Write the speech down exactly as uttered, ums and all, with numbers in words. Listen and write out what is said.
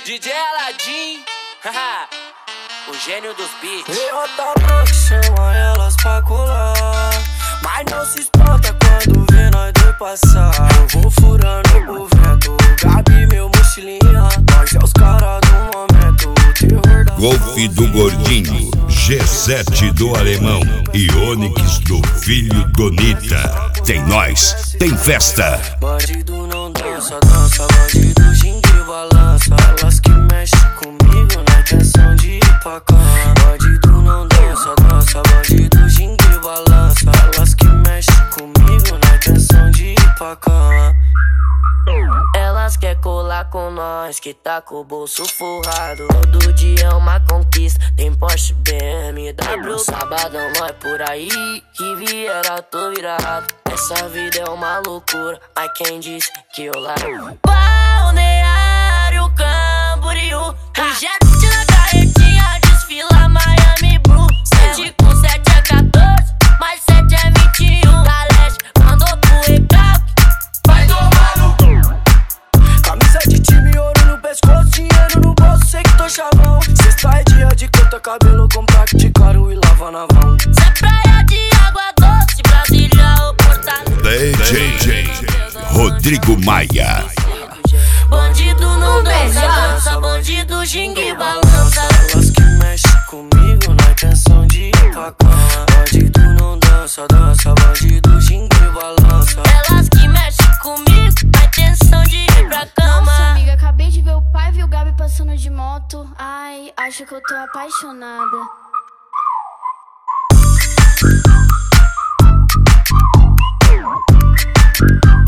D J Aladim, o gênio dos beats. E outra pra que chama elas pra colar, mas não se espanta quando vê nós dois passar. Eu vou furando o vento, Gabi meu mochilinha, nós é os caras do momento, o terror da Golfe do Gordinho, G sete do Alemão e Onix do Filho Donita. Tem nós, tem festa. Bandido não dança, dança, bandido gingue balança. Elas que mexem comigo na intenção de ir pra cama. Bandido não dança, dança, bandido gingue balança. Elas que mexem comigo na intenção de ir pra cama. Elas quer colar com nós, que tá com o bolso forrado. Todo dia é uma conquista, tem Porsche, B M W. Sabadão nós por aí, que viera tô virado. Essa vida é uma loucura, mas quem disse que eu largo? Balneário Camboriú, jet na carretinha, desfila Miami Blue. Sete com sete é quatorze, mais sete é vinte e um. Da leste, mandou pro recalque, vai tomar no cu. Camisa de time, ouro no pescoço, dinheiro no bolso, sei que tô chavão. Sexta é dia de corta cabelo, compacto de caro e lava na van. Cê é praia de água doce, Brasília ou Porto. D J Rodrigo Maia. Bandido não dança, dança, bandido gingue balança. Elas que mexem comigo na intenção de ir pra cama. Bandido não dança, dança, bandido gingue balança. Elas que mexem comigo na intenção de ir pra cama. Nossa amiga, acabei de ver o pai e o Gabi passando de moto. Ai, acho que eu tô apaixonada. We'll be right back.